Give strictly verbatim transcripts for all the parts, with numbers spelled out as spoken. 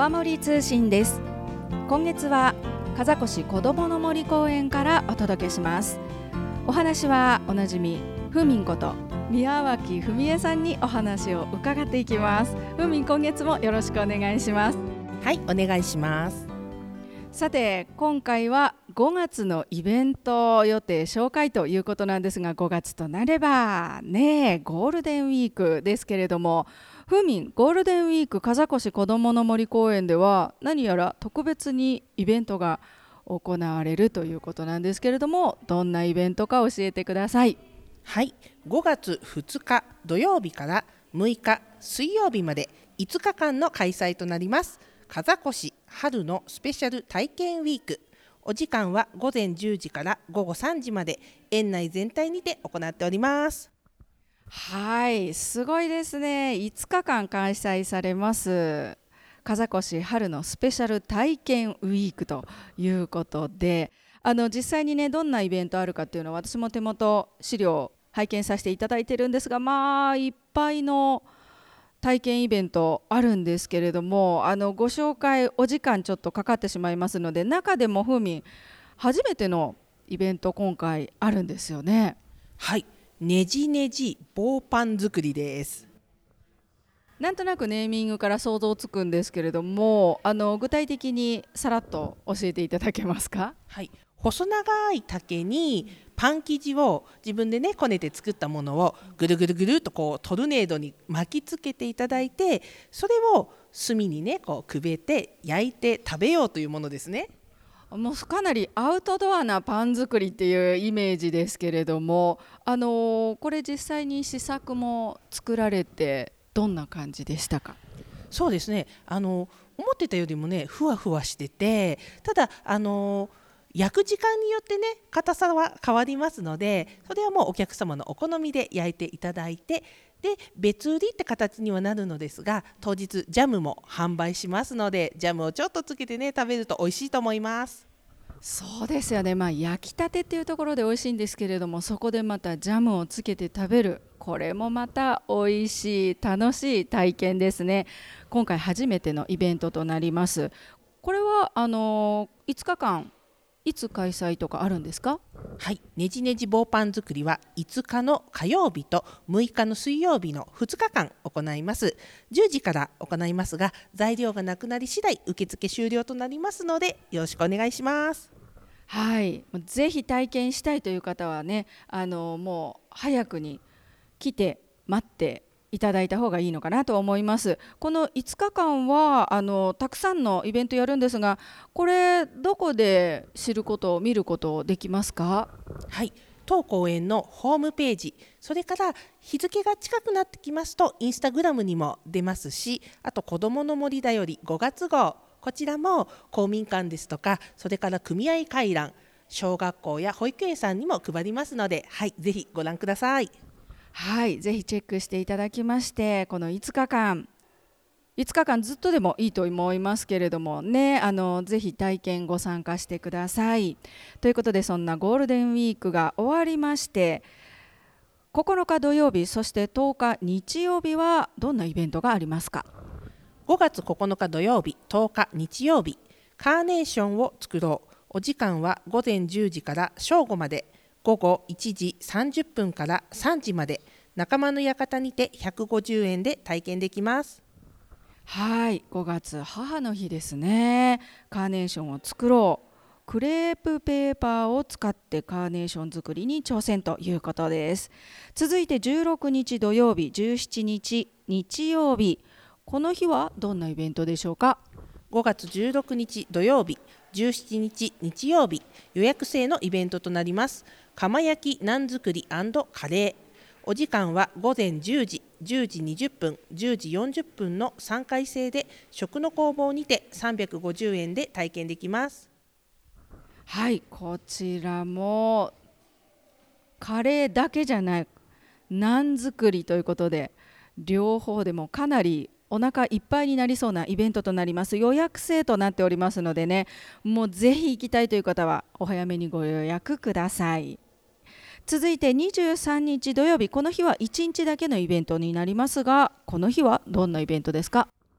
川森通信です。今月は風越こどもの森公園からお届けします。お話はおなじみふみんこと宮脇文江さんにお話を伺っていきます。ふみん、今月もよろしくお願いします。 はい、お願いします。 さて、今回はごがつのイベント予定紹介ということなんですが、ごがつとなればね、ゴールデンウィークですけれども、ふみん、ゴールデンウィーク風越こどもの森公園では何やら特別にイベントが行われるということなんですけれども、どんなイベントか教えてください。 はい、ごがつふつか土曜日からむいか水曜日までいつかかんの開催となります風越春のスペシャル体験ウィーク。お時間はごぜんじゅうじからごごさんじまで園内全体にて行っております。 はい、すごいですね。いつかかん開催されます風越春のスペシャル体験ウィークということで、あの実際にね、どんなイベントあるかっていうのは私も手元資料を拝見させていただいてるんですが、まあいっぱいの体験イベントあるんですけれども、あのご紹介お時間ちょっとかかってしまいますので、中でもふみん初めてのイベント今回あるんですよね。 はい、ねじねじ棒パン作りです。 なんとなくネーミングから想像つくんですけれども、あの具体的にさらっと教えていただけますか？ はい、細長い竹にパン生地を自分でねこねて作ったものをぐるぐるぐるっとこうトルネードに巻きつけていただいて、それを炭にねこうくべて焼いて食べようというものですね。 もうかなりアウトドアなパン作りっていうイメージですけれども、あのこれ実際に試作も作られてどんな感じでしたか？ そうですね、あの思ってたよりもねふわふわしてて、ただあの焼く時間によってね硬さは変わりますので、それはもうお客様のお好みで焼いていただいて、で別売りって形にはなるのですが、当日ジャムも販売しますので、ジャムをちょっとつけてね食べると美味しいと思います。 そうですよね、まあ、焼きたてっていうところで美味しいんですけれども、そこでまたジャムをつけて食べる、これもまた美味しい楽しい体験ですね。今回初めてのイベントとなります。これはあのいつかかんいつ開催とかあるんですか？ はい、ねじねじ棒パン作りはいつかの火曜日とむいかの水曜日のふつかかん行います。じゅうじから行いますが、材料がなくなり次第受付終了となりますのでよろしくお願いします。 はい、ぜひ体験したいという方はね、あのもう早くに来て待っていただいた方がいいのかなと思います。このいつかかんはあのたくさんのイベントやるんですが、これどこで知ること見ることできますか？ はい、当公園のホームページ、それから日付が近くなってきますとインスタグラムにも出ますし、あと子どもの森だよりごがつ号、こちらも公民館ですとか、それから組合回覧、小学校や保育園さんにも配りますので、はい、ぜひご覧ください。 はい、ぜひチェックしていただきまして、このいつかかんいつかかんずっとでもいいと思いますけれどもね、あのぜひ体験ご参加してください。ということで、そんなゴールデンウィークが終わりまして、ここのか土曜日、そしてとおか日曜日はどんなイベントがありますか？ ごがつここのか土曜日、とおか日曜日、カーネーションを作ろう。お時間はごぜんじゅうじから正午まで、ごごいちじさんじゅっぷんからさんじまで、仲間の館にてひゃくごじゅうえんで体験できます。 はい、ごがつ母の日ですね。カーネーションを作ろう。クレープペーパーを使ってカーネーション作りに挑戦ということです。続いてじゅうろくにち土曜日、じゅうしちにち日曜日、この日はどんなイベントでしょうか？ ごがつじゅうろくにち土曜日、じゅうしちにち日曜日、予約制のイベントとなります。釜焼きナン作り&カレー。お時間はごぜんじゅうじ、じゅうじにじゅっぷん、じゅうじよんじゅっぷんのさんかい制で、食の工房にてさんびゃくごじゅうえんで体験できます。 はい、こちらもカレーだけじゃない、ナン作りということで、両方でもかなりお腹いっぱいになりそうなイベントとなります。予約制となっておりますのでね、もうぜひ行きたいという方はお早めにご予約ください。続いてにじゅうさんにち土曜日、この日はいちにちだけのイベントになりますが、この日はどんなイベントですか？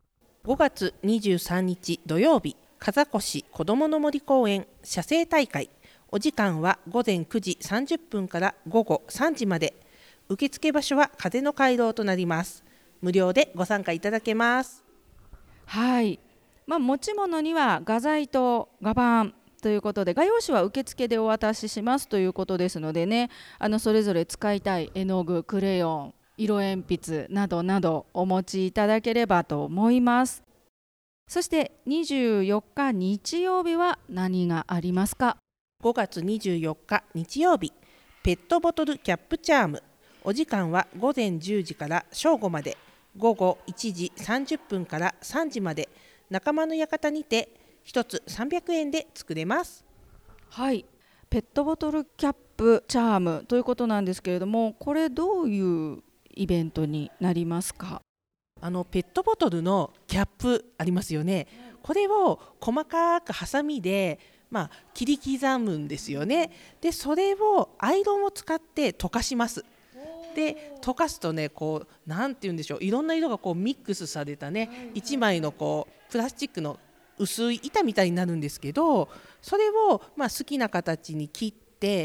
ごがつにじゅうさんにち土曜日、風越こどもの森公園写生大会。お時間はごぜんくじさんじゅっぷんからごごさんじまで。受付場所は風の回廊となります。無料でご参加いただけます。 はい、まあ、持ち物には画材と画板ということで、画用紙は受付でお渡ししますということですのでね、あのそれぞれ使いたい絵の具、クレヨン、色鉛筆などなどお持ちいただければと思います。そしてにじゅうよっか日曜日は何がありますか？ ごがつにじゅうよっか日曜日、ペットボトルキャップチャーム。お時間はごぜんじゅうじから正午まで。ごごいちじさんじゅっぷんからさんじまで。仲間の館にてひとつさんびゃくえんで作れます。 はい、ペットボトルキャップチャームということなんですけれども、これどういうイベントになりますか？ あのペットボトルのキャップありますよね。これを細かくハサミで、まあ、切り刻むんですよね。でそれをアイロンを使って溶かします。で溶かすとね、こうなんて言うんでしょう、いろんな色がこうミックスされたね、いちまいのこうプラスチックの薄い板みたいになるんですけど、それをまあ好きな形に切って、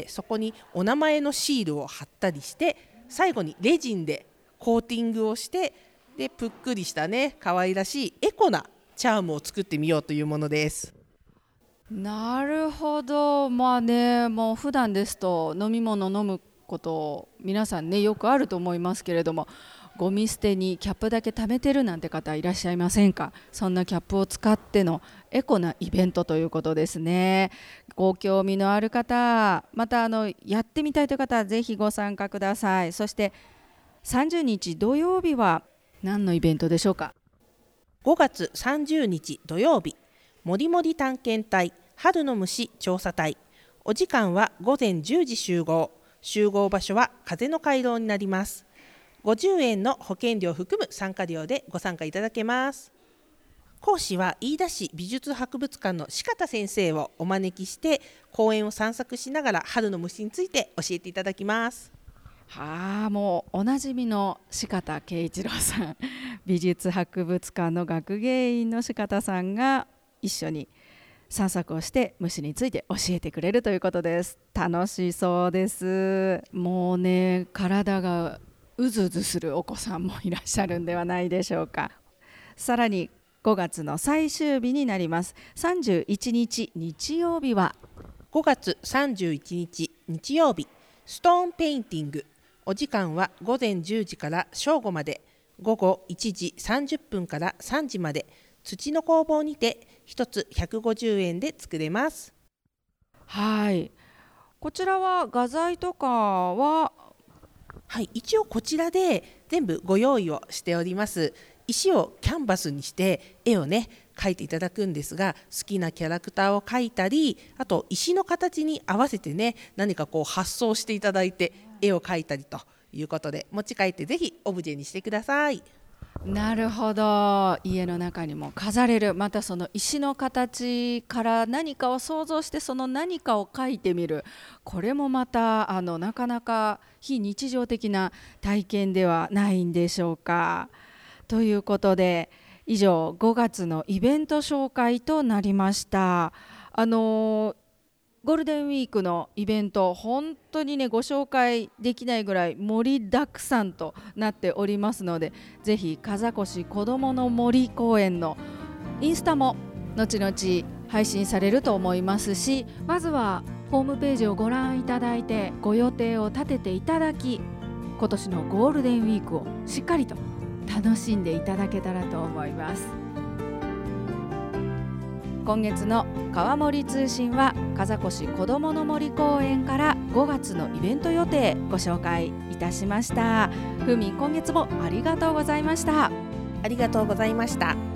そこにお名前のシールを貼ったりして、最後にレジンでコーティングをして、でぷっくりしたね可愛らしいエコなチャームを作ってみようというものです。 なるほど。まあね、もう普段ですと飲み物飲むこと皆さんねよくあると思いますけれども、ゴミ捨てにキャップだけ貯めてるなんて方いらっしゃいませんか？そんなキャップを使ってのエコなイベントということですね。ご興味のある方、またあのやってみたいという方はぜひご参加ください。そしてさんじゅうにち土曜日は何のイベントでしょうか？ ごがつさんじゅうにち土曜日、もりもり探検隊春の虫調査隊。お時間はごぜんじゅうじ集合。集合場所は風の回廊になります。ごじゅうえんの保険料を含む参加料でご参加いただけます。講師は飯田市美術博物館の四方先生をお招きして、公園を散策しながら春の虫について教えていただきます。 はあ、もうおなじみの四方圭一郎さん、美術博物館の学芸員の四方さんが一緒に散策をして虫について教えてくれるということです。楽しそうです。もうね、体がうずうずするお子さんもいらっしゃるんではないでしょうか。さらにごがつの最終日になりますさんじゅういちにち日曜日はごがつさんじゅういちにち日曜日、ストーンペインティング。お時間はごぜんじゅうじから正午まで。ごごいちじさんじゅっぷんからさんじまで。土の工房にてひとつひゃくごじゅうえんで作れます。 はい、こちらは画材とかは、 はい、一応こちらで全部ご用意をしております。石をキャンバスにして絵をね描いていただくんですが、好きなキャラクターを描いたり、あと石の形に合わせてね何かこう発想していただいて絵を描いたりということで、持ち帰ってぜひオブジェにしてください。 なるほど、家の中にも飾れる。またその石の形から何かを想像して、その何かを描いてみる。これもまたあのなかなか非日常的な体験ではないんでしょうか。ということで以上ごがつのイベント紹介となりました。あのゴールデンウィークのイベント、本当にねご紹介できないぐらい盛りだくさんとなっておりますので、ぜひ風越こどもの森公園のインスタも後々配信されると思いますし、まずはホームページをご覧いただいてご予定を立てていただき、今年のゴールデンウィークをしっかりと楽しんでいただけたらと思います。今月の川森通信は風越こどもの森公園からごがつのイベント予定ご紹介いたしました。ふみん、今月もありがとうございました。 ありがとうございました。